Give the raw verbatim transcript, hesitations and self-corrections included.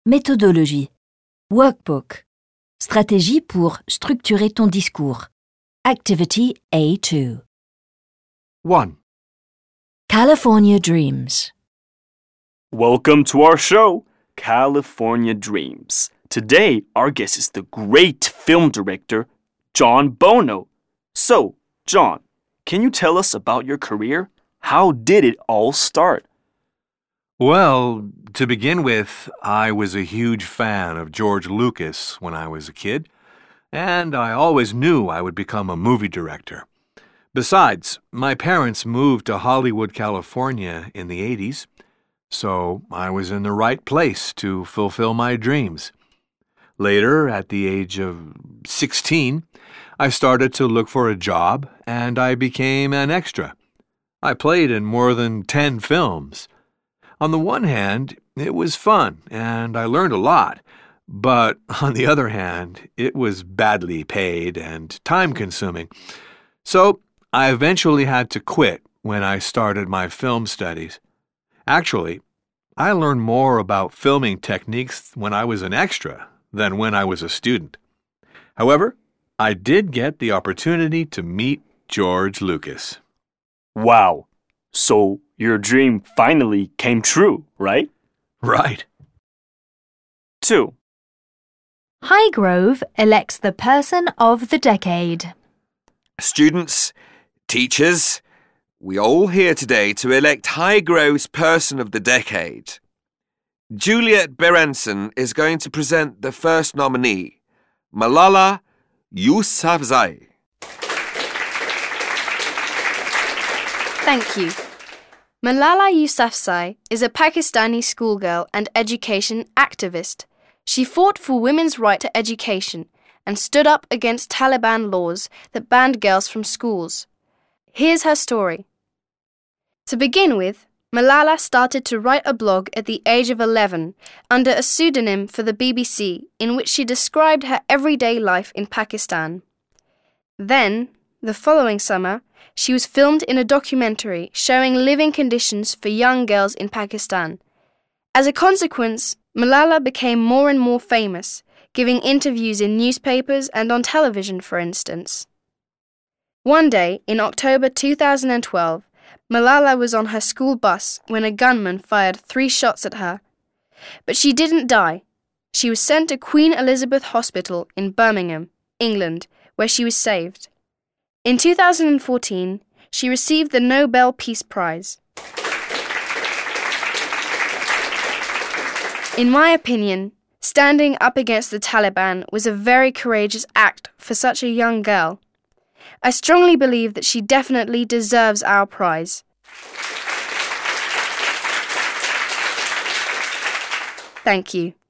Méthodologie. Workbook. Stratégie pour structurer ton discours. Activity A two. one. California Dreams. Welcome to our show, California Dreams. Today, our guest is the great film director, John Bono. So, John, can you tell us about your career? How did it all start? Well, to begin with, I was a huge fan of George Lucas when I was a kid, and I always knew I would become a movie director. Besides, my parents moved to Hollywood, California in the eighties, so I was in the right place to fulfill my dreams. Later, at the age of sixteen, I started to look for a job, and I became an extra. I played in more than ten films. On the one hand, it was fun, and I learned a lot. But on the other hand, it was badly paid and time-consuming. So I eventually had to quit when I started my film studies. Actually, I learned more about filming techniques when I was an extra than when I was a student. However, I did get the opportunity to meet George Lucas. Wow. So your dream finally came true, right? Right. two. Highgrove elects the Person of the Decade. Students, teachers, we are all here today to elect Highgrove's Person of the Decade. Juliet Berenson is going to present the first nominee, Malala Yousafzai. Thank you. Malala Yousafzai is a Pakistani schoolgirl and education activist. She fought for women's right to education and stood up against Taliban laws that banned girls from schools. Here's her story. To begin with, Malala started to write a blog at the age of eleven under a pseudonym for the B B C in which she described her everyday life in Pakistan. Then, the following summer, she was filmed in a documentary showing living conditions for young girls in Pakistan. As a consequence, Malala became more and more famous, giving interviews in newspapers and on television, for instance. One day, in October two thousand twelve, Malala was on her school bus when a gunman fired three shots at her. But she didn't die. She was sent to Queen Elizabeth Hospital in Birmingham, England, where she was saved. In two thousand fourteen, she received the Nobel Peace Prize. In my opinion, standing up against the Taliban was a very courageous act for such a young girl. I strongly believe that she definitely deserves our prize. Thank you.